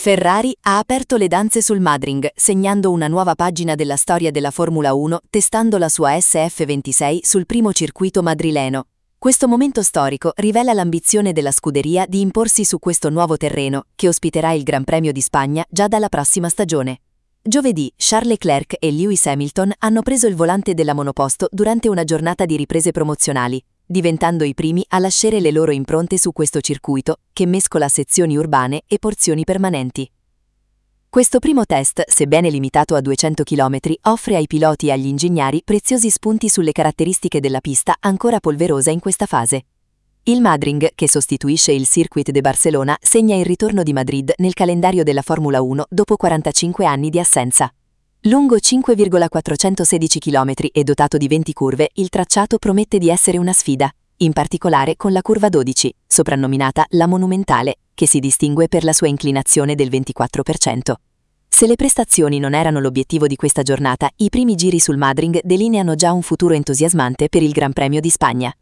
Ferrari ha aperto le danze sul Madring, segnando una nuova pagina della storia della Formula 1, testando la sua SF26 sul primo circuito madrileno. Questo momento storico rivela l'ambizione della scuderia di imporsi su questo nuovo terreno, che ospiterà il Gran Premio di Spagna già dalla prossima stagione. Giovedì, Charles Leclerc e Lewis Hamilton hanno preso il volante della monoposto durante una giornata di riprese promozionali, diventando i primi a lasciare le loro impronte su questo circuito, che mescola sezioni urbane e porzioni permanenti. Questo primo test, sebbene limitato a 200 km, offre ai piloti e agli ingegneri preziosi spunti sulle caratteristiche della pista ancora polverosa in questa fase. Il Madring, che sostituisce il Circuit de Barcelona, segna il ritorno di Madrid nel calendario della Formula 1 dopo 45 anni di assenza. Lungo 5,416 km e dotato di 20 curve, il tracciato promette di essere una sfida, in particolare con la curva 12, soprannominata la Monumentale, che si distingue per la sua inclinazione del 24%. Se le prestazioni non erano l'obiettivo di questa giornata, i primi giri sul Madring delineano già un futuro entusiasmante per il Gran Premio di Spagna.